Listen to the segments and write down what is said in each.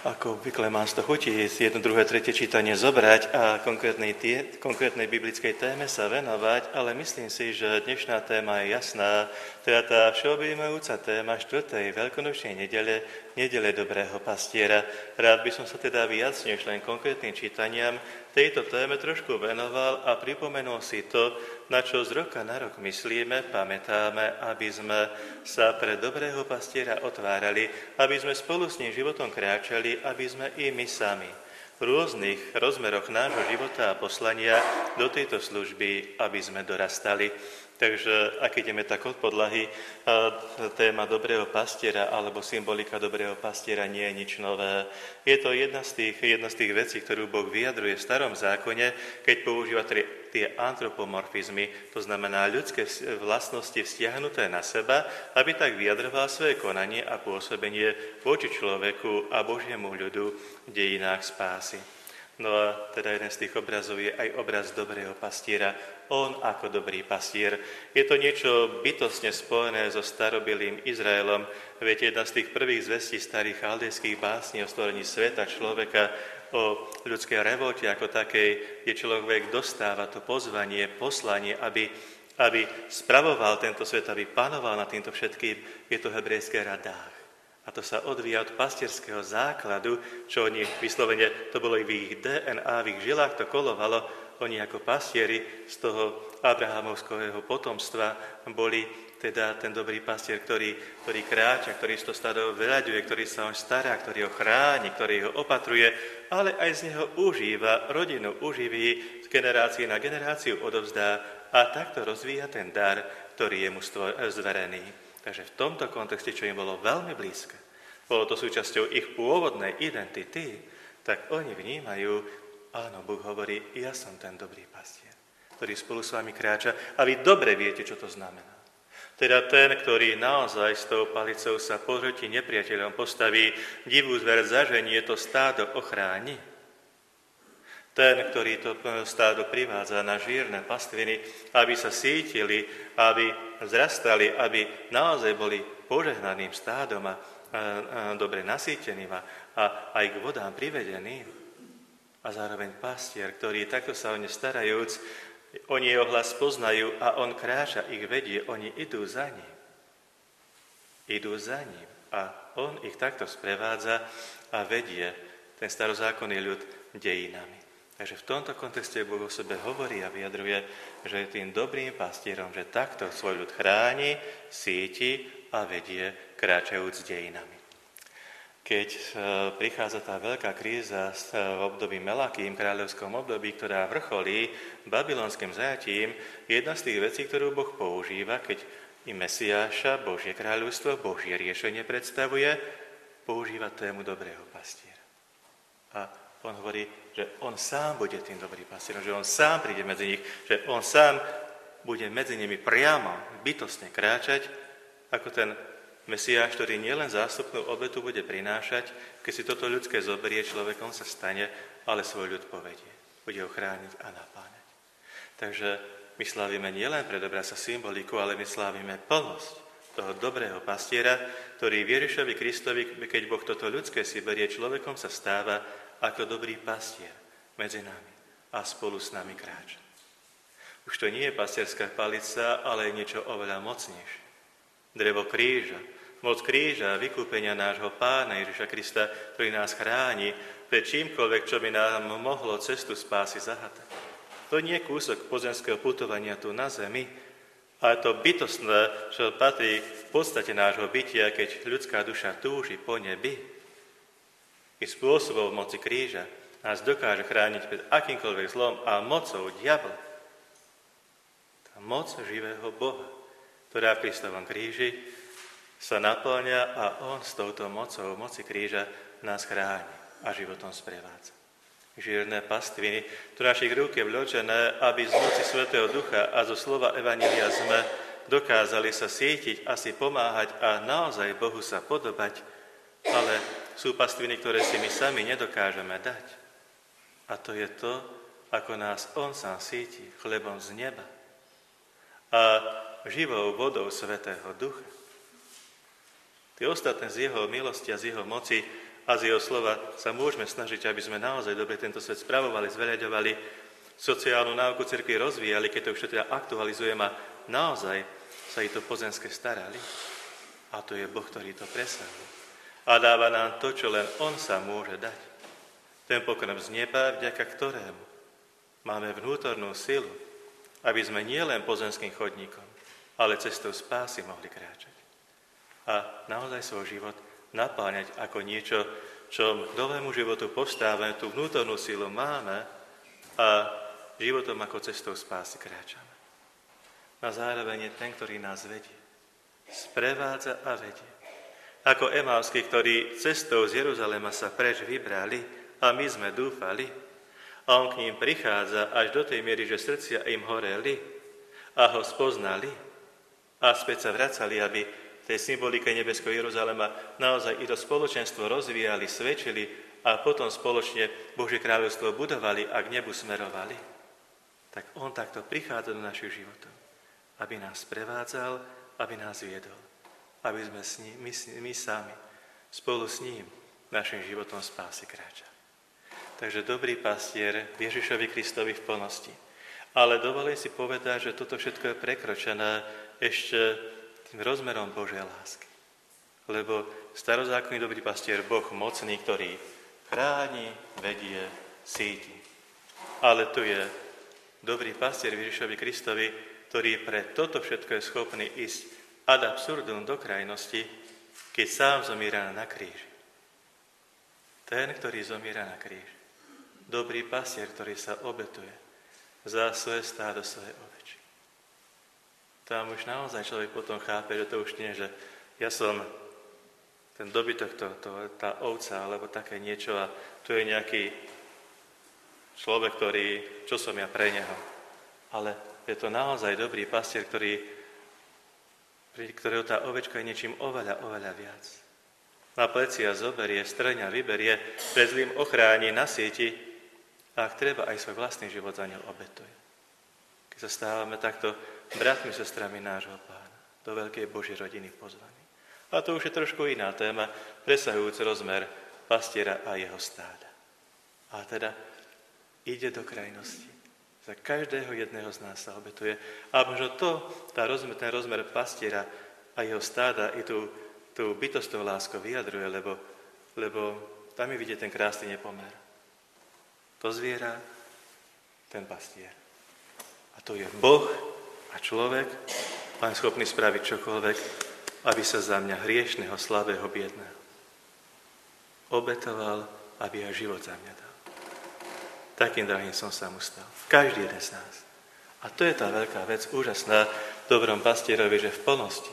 Ako obvykle mám z toho chutí jedno, druhé, tretie čítanie zobrať a konkrétnej biblickej téme sa venovať, ale myslím si, že dnešná téma je jasná, teda tá všeobjímajúca téma 4. veľkonočnej nedele dobrého pastiera. Rád by som sa teda viac než len konkrétnym čítaniam tejto téme trošku venoval a pripomenul si to, na čo z roka na rok myslíme, pamätáme, aby sme sa pre dobrého pastiera otvárali, aby sme spolu s ním životom kráčali, aby sme i my sami v rôznych rozmeroch nášho života a poslania do tejto služby, aby sme dorastali. Takže ak ideme tak od podlahy, téma dobrého pastiera alebo symbolika dobrého pastiera nie je nič nové. Je to jedna z tých vecí, ktorú Boh vyjadruje v Starom zákone, keď používa tie antropomorfizmy, to znamená ľudské vlastnosti vzťahnuté na seba, aby tak vyjadroval svoje konanie a pôsobenie voči človeku a Božiemu ľudu v dejinách spásy. No a teda jeden z tých obrazov je aj obraz dobrého pastiera. On ako dobrý pastier. Je to niečo bytostne spojené so starobilým Izraelom. Viete, jedna z tých prvých zvestí starých chaldejských básní o stvorení sveta, človeka, o ľudskej revolte ako takej, kde človek dostáva to pozvanie, poslanie, aby spravoval tento svet, aby panoval nad týmto všetkým, je to hebrejské radách. A to sa odvíja od pastierského základu, čo oni vyslovene, to bolo i v ich DNA, v ich žilách to kolovalo, oni ako pastieri z toho abrahamovského potomstva boli teda ten dobrý pastier, ktorý kráča, ktorý to stádo veľaďuje, ktorý sa on stará, ktorý ho chráni, ktorý ho opatruje, ale aj z neho užíva, rodinu uživí, z generácie na generáciu odovzdá a takto rozvíja ten dar, ktorý je mu zverený. Takže v tomto kontexte, čo im bolo veľmi blízke, bolo to súčasťou ich pôvodnej identity, tak oni vnímajú, áno, Boh hovorí, ja som ten dobrý pastier, ktorý spolu s vami kráča a vy dobre viete, čo to znamená. Teda ten, ktorý naozaj s tou palicou sa pohroti nepriateľom postaví, divú zver zaženie, to stádo ochráni. Ten, ktorý to stádo privádza na žírne pastviny, aby sa sítili, aby vzrastali, aby naozaj boli požehnaným stádom a dobre nasýteným a aj k vodám privedeným. A zároveň pastier, ktorý takto sa o ne starajúc, oni jeho hlas poznajú a on kráča, ich vedie, oni idú za ním. Idú za ním a on ich takto sprevádza a vedie ten starozákonný ľud dejinami. Takže v tomto kontexte Boh o sebe hovorí a vyjadruje, že je tým dobrým pastierom, že takto svoj ľud chráni, síti a vedie kráčajúc dejinami. Keď prichádza tá veľká kríza v období Melakým, kráľovskom období, ktorá vrcholí babylonským zajatím, jedna z tých vecí, ktorú Boh používa, keď i Mesiáša, Božie kráľovstvo, Božie riešenie predstavuje, používa tému dobrého pastiera. A on hovorí, že on sám bude tým dobrým pastierom, že on sám príde medzi nich, že on sám bude medzi nimi priamo, bytostne kráčať, ako ten Mesiáš, ktorý nielen zástupnú obetu bude prinášať, keď si toto ľudské zoberie, človekom sa stane, ale svoj ľud povedie. Bude ho chrániť a napáňať. Takže my slávime nielen pred obraza symboliku, ale my slávime plnosť toho dobrého pastiera, ktorý Ježišovi Kristovi, keď Boh toto ľudské si berie, človekom sa stáva ako dobrý pastier medzi nami a spolu s nami kráča. Už to nie je pastierská palica, ale je niečo oveľa mocnejšie. Drevo kríža, moc kríža, vykúpenia nášho Pána Ježiša Krista, ktorý nás chráni pred čímkoľvek, čo by nám mohlo cestu spásy zahatať. To nie je kúsok pozemského putovania tu na zemi, ale to bytostné, čo patrí v podstate nášho bytia, keď ľudská duša túži po nebi. I spôsobom moci kríža nás dokáže chrániť pred akýmkoľvek zlom a mocou diabla. Tá moc živého Boha, ktorá v Kristovom kríži sa naplňa a on s touto mocou, moci kríža, nás chráni a životom sprevádza. Žírne pastviny, ktoré našich rúk je vložené, aby z moci Svätého Ducha a zo slova Evanjelia sme dokázali sa sítiť a si pomáhať a naozaj Bohu sa podobať, ale sú pastviny, ktoré si my sami nedokážeme dať. A to je to, ako nás on sám síti chlebom z neba a živou vodou Svätého Ducha. Tie ostatné z jeho milosti a z jeho moci a z jeho slova sa môžeme snažiť, aby sme naozaj dobre tento svet spravovali, zveľaďovali, sociálnu náuku cirkvi rozvíjali, keď to už teda aktualizujeme a naozaj sa i to pozemské starali. A to je Boh, ktorý to presahuje. A dáva nám to, čo len On sa môže dať. Ten pokrm z neba, vďaka ktorému máme vnútornú silu, aby sme nielen pozemským chodníkom, ale cestou spásy mohli kráčať. A naozaj svoj život napáňať ako niečo, čo k novému životu povstávame, tú vnútornú silu máme a životom ako cestou spásy kráčame. A zároveň je ten, ktorý nás vedie. Sprevádza a vedie. Ako Emauskí, ktorí cestou z Jeruzalema sa preč vybrali a my sme dúfali. A on k ním prichádza až do tej miery, že srdcia im horeli a ho spoznali. A späť sa vracali, aby tej symbolike nebeského Jeruzalema naozaj i to spoločenstvo rozvíjali, svedčili a potom spoločne Božie kráľovstvo budovali a k nebu smerovali. Tak on takto prichádza do našich životov, aby nás prevádzal, aby nás viedol, aby sme my sami spolu s ním našim životom spásy kráčali. Takže dobrý pastier Ježišovi Kristovi v plnosti. Ale dovolím si povedať, že toto všetko je prekročené ešte tým rozmerom Božej lásky. Lebo starozákonný dobrý pastier, Boh mocný, ktorý chráni, vedie, síti. Ale tu je dobrý pastier Ježišovi Kristovi, ktorý pre toto všetko je schopný ísť ad absurdum do krajnosti, keď sám zomiera na kríži. Ten, ktorý zomiera na kríži. Dobrý pastier, ktorý sa obetuje za svoje stádo, svoje ovečky. Tam už naozaj človek potom chápe, že to už nie, že ja som ten dobytok, tá ovca, alebo také niečo a tu je nejaký človek, čo som ja pre neho. Ale je to naozaj dobrý pastier, ktorého tá ovečka je niečím oveľa, oveľa viac. Na plecia zoberie, strňa, vyberie, pred zlým ochráni, nasieti a ak treba, aj svoj vlastný život za ňou obetuje. Keď sa stávame takto bratmi, sestrami nášho Pána, do veľkej Božej rodiny pozvaní. A to už je trošku iná téma, presahujúci rozmer pastiera a jeho stáda. A teda ide do krajnosti. Za každého jedného z nás sa obetuje. A možno ten rozmer pastiera a jeho stáda i tú bytostnú lásku vyjadruje, lebo tam je vidieť ten krásny nepomer. To zviera, ten pastier. A to je Boh a človek, Pán schopný spraviť čokoľvek, aby sa za mňa hriešného, slabého, biedného obetoval, aby aj život za mňa dal. Takým drahým som sa mu stal. Každý jeden z nás. A to je tá veľká vec, úžasná v dobrom pastierovi, že v plnosti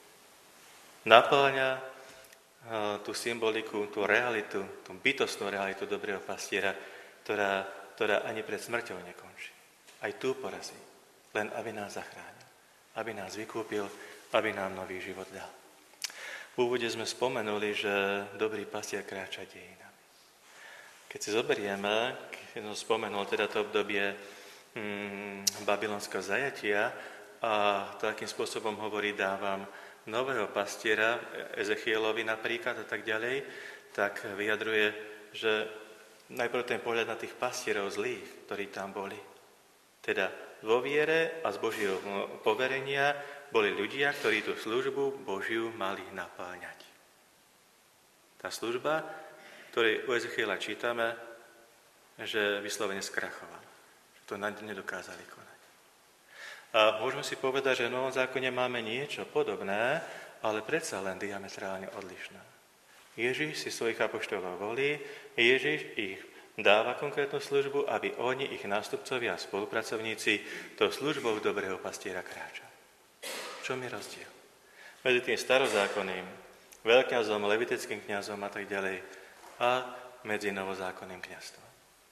napĺňa tú symboliku, tú realitu, tú bytostnú realitu dobrého pastiera, ktorá ani pred smrťou nekončí. Aj tu porazí. Len aby nás zachránil. Aby nás vykúpil, aby nám nový život dal. V úvode sme spomenuli, že dobrý pastier kráča dejinami. Keď si zoberieme, keď som spomenul teda to obdobie babylonského zajatia a to, akým spôsobom hovorí, dávam nového pastiera, Ezechielovi napríklad a tak ďalej, tak vyjadruje, že najprv ten pohľad na tých pastierov zlých, ktorí tam boli. Teda vo viere a z Božieho poverenia boli ľudia, ktorí tú službu Božiu mali napáňať. Tá služba, ktorej u Ezechiela čítame, že vyslovene skrachovala. Že to nedokázali konať. A môžeme si povedať, že v Novom zákone máme niečo podobné, ale predsa len diametrálne odlišné. Ježiš si svojich apoštolov volí, Ježiš ich dáva konkrétnu službu, aby oni, ich nástupcovia a spolupracovníci, tou službou dobrého pastiera kráčali. V čom je rozdiel? Medzi tým starozákonným, veľkňazom, levitickým kňazom a tak ďalej a medzi novozákonným kňazstvom.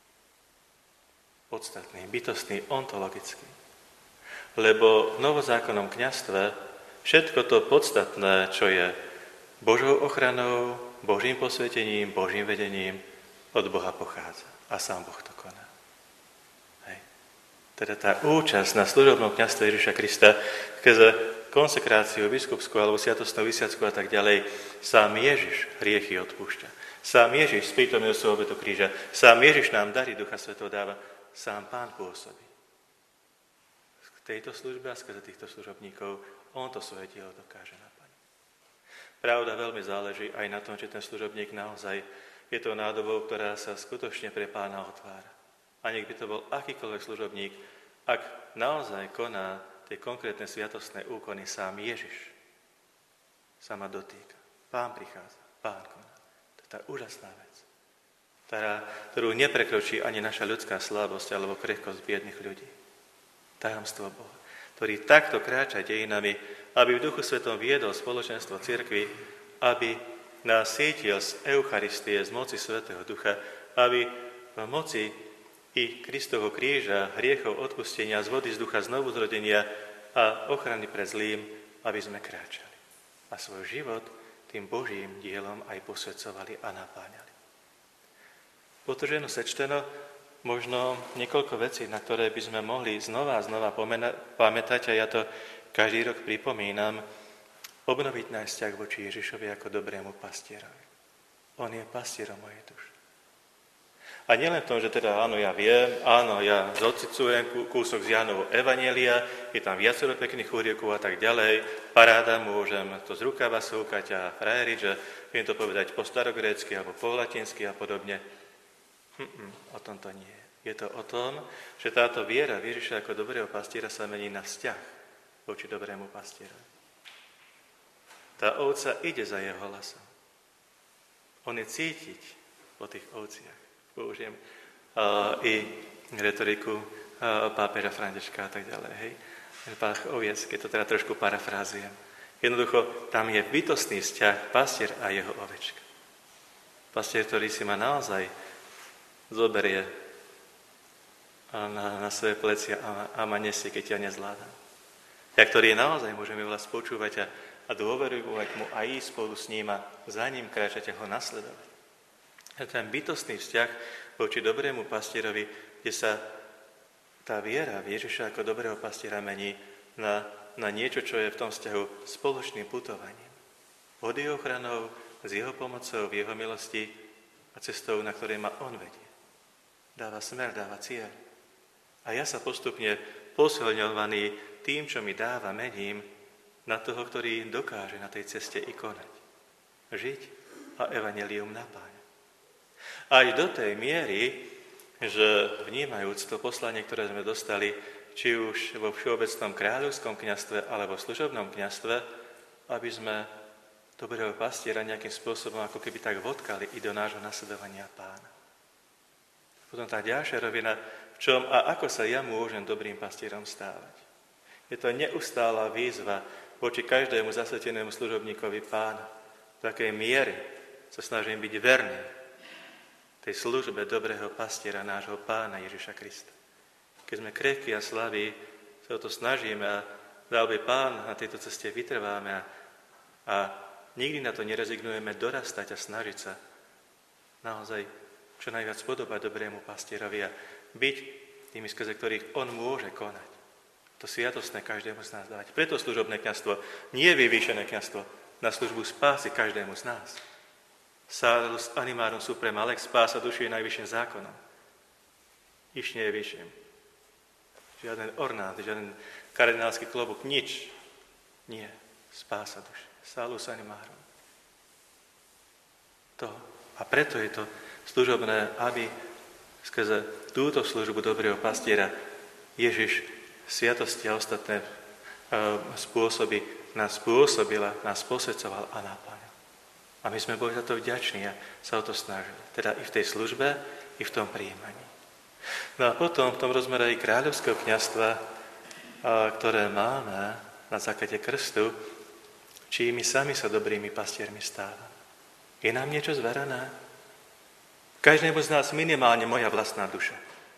Podstatný, bytostný, ontologický. Lebo v novozákonnom kňazstve všetko to podstatné, čo je Božou ochranou, Božím posvetením, Božím vedením, od Boha pochádza. A sám Boh to koná. Hej. Teda tá účasť na služobnom kňazstve Ježiša Krista, skrze konsekráciu biskupskú alebo sviatostnú vysviacku a tak ďalej, sám Ježiš hriechy odpúšťa. Sám Ježiš sprítomnil svoju obetu kríža. Sám Ježiš nám darí Ducha Svätého dáva. Sám Pán pôsobí. V tejto službe a skrze týchto služobníkov on to svoje dielo dokáže naplniť. Pravda, veľmi záleží aj na tom, či ten služobník naozaj je to nádobou, ktorá sa skutočne pre Pána otvára. A nech by to bol akýkoľvek služobník, ak naozaj koná tie konkrétne sviatostné úkony sám Ježiš, sa ma dotýka. Pán prichádza, Pán koná. To je tá úžasná vec, ktorú neprekročí ani naša ľudská slabosť alebo krehkosť biedných ľudí. Tajomstvo Boha, ktorý takto kráča dejinami, aby v Duchu Svetom viedol spoločenstvo cirkvi, aby nás sítil z Eucharistie, z moci Svätého Ducha, aby v moci i Kristovho kríža, hriechov odpustenia, z vody, z ducha, znovu zrodenia a ochrany pred zlým, aby sme kráčali. A svoj život tým Božím dielom aj posvedcovali a napáňali. Potrženo sečteno, možno niekoľko vecí, na ktoré by sme mohli znova a znova pamätať, a ja to každý rok pripomínam, obnoviť náš vzťah voči Ježišovi ako dobrému pastierovi. On je pastierom mojej duše. A nielen v tom, že teda áno, ja viem, áno, ja zocicujem kúsok z Jánovho evanjelia, je tam viacero pekných úriekov a tak ďalej, paráda, môžem to z rukava súkať a frajeriť, že viem to povedať po starogrécky alebo po latinsky a podobne. O tom to nie je. Je to o tom, že táto viera v Ježiša ako dobrého pastiera sa mení na vzťah voči dobrému pastierovi. Tá ovca ide za jeho hlasom. On je cítiť po tých ovciach. Použijem i retoriku pápeža Františka a tak ďalej. Hej. Pách oviec, keď to teda trošku parafrázujem. Jednoducho, tam je bytostný vzťah pastier a jeho ovečka. Pastier, ktorý si ma naozaj zoberie na svoje plecia a ma nesie, keď ja nezvládam. Ja, ktorý naozaj môžeme vlast počúvať a dôverovať mu a ísť spolu s ním a za ním kráčať a ho nasledovať. A ten bytostný vzťah voči dobrému pastierovi, kde sa tá viera v Ježiša ako dobrého pastiera mení na niečo, čo je v tom vzťahu spoločným putovaním. Pod jeho ochranou, s jeho pomocou, v jeho milosti a cestou, na ktorej ma on vedie. Dáva smer, dáva cieľ. A ja sa postupne posilňovaný tým, čo mi dáva, mením na toho, ktorý dokáže na tej ceste i konať. Žiť a evanjelium napáňať. Až do tej miery, že vnímajúc to poslanie, ktoré sme dostali, či už vo všeobecnom kráľovskom kňazstve alebo v služobnom kňazstve, aby sme dobrého pastiera nejakým spôsobom ako keby tak vodkali i do nášho nasledovania Pána. Potom tá ďalšia rovina, v čom a ako sa ja môžem dobrým pastierom stávať. Je to neustála výzva voči každému zasvetenému služobníkovi Pána. V takej miere sa snažím byť verný tej službe dobrého pastiera nášho Pána Ježiša Krista. Keď sme krehkí a slabí, sa o to snažíme a dal by Pán, na tejto ceste vytrváme a nikdy na to nerezignujeme dorastať a snažiť sa naozaj čo najviac podobať dobrému pastierovi a byť tými, skrze ktorých on môže konať. To sviatostné každému z nás dávať. Preto služobné kňazstvo nie je vyvýšené kňazstvo na službu spásy každému z nás. Salus animarum suprema lex, spása duši je najvyšším zákonom. Nič nie je vyšším. Žiaden ornát, žiaden kardinálsky klobúk, nič. Nie. Spása duši. Salus animarum. To. A preto je to služobné, aby skrze túto službu dobrého pastiera Ježiš sviatosti a ostatné spôsoby nás spôsobila, nás posvedcoval a napáňal. A my sme boli za to vďační a sa o to snažili. Teda i v tej službe, i v tom prijímaní. No a potom v tom rozmere i kráľovského kňazstva, ktoré máme na základe krstu, či my sami sa dobrými pastiermi stávame. Je nám niečo zverené? Každému z nás minimálne moja vlastná duša.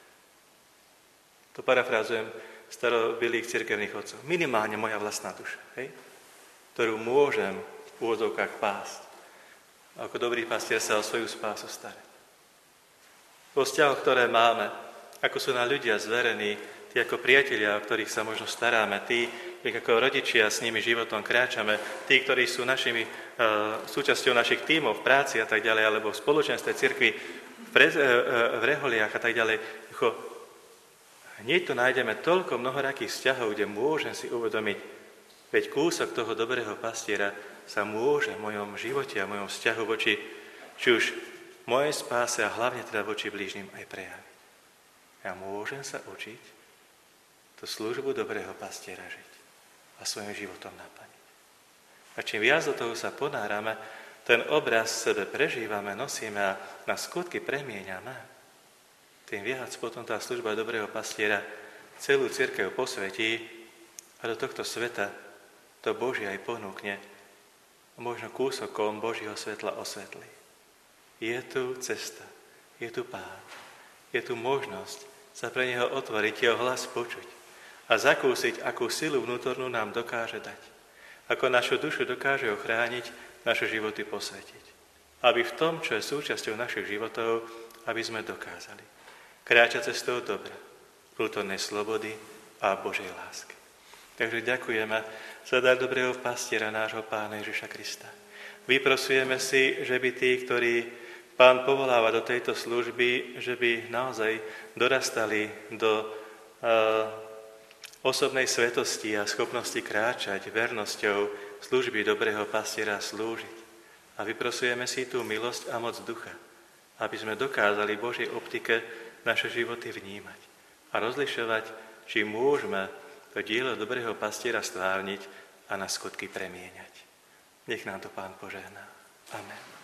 To parafrázujem starobilých cirkevných otcov. Minimálne moja vlastná duša, hej? Ktorú môžem v úvodzovkách pásť. Ako dobrý pastier sa o svoju spásu starať. Po vzťahoch, ktoré máme, ako sú nám ľudia zverení, tí ako priatelia, o ktorých sa možno staráme, tí, ako rodičia s nimi životom kráčame, tí, ktorí sú súčasťou našich tímov v práci a tak ďalej, alebo v spoločenstve cirkvi, v reholiach a tak ďalej. Hneď tu nájdeme toľko mnohorakých vzťahov, kde môžem si uvedomiť, veď kúsok toho dobrého pastiera sa môže v mojom živote a v mojom vzťahu voči, či už mojej spáse a hlavne teda voči blížnym aj prejaviť. Ja môžem sa učiť tú službu dobrého pastiera žiť a svojim životom naplniť. A čím viac do toho sa ponárame, ten obraz v sebe prežívame, nosíme a na skutky premieňame, tým viac potom tá služba dobrého pastiera celú cirkev posvetí a do tohto sveta to Božie aj ponúkne a možno kúsokom Božieho svetla osvetlí. Je tu cesta, je tu Pán, je tu možnosť sa pre Neho otvoriť, Jeho hlas počuť a zakúsiť, akú silu vnútornú nám dokáže dať. Ako našu dušu dokáže ochrániť, naše životy posvetiť. Aby v tom, čo je súčasťou našich životov, aby sme dokázali kráčať cestou dobra, vnútornej slobody a Božej lásky. Takže ďakujeme za dar dobrého pastiera nášho Pána Ježiša Krista. Vyprosujeme si, že by tí, ktorí Pán povoláva do tejto služby, že by naozaj dorastali do osobnej svetosti a schopnosti kráčať vernosťou služby dobrého pastiera slúžiť. A vyprosujeme si tú milosť a moc ducha, aby sme dokázali v Božej optike naše životy vnímať a rozlišovať, či môžeme to dielo dobrého pastiera stvárniť a na skutky premieňať. Nech nám to Pán požehná. Amen.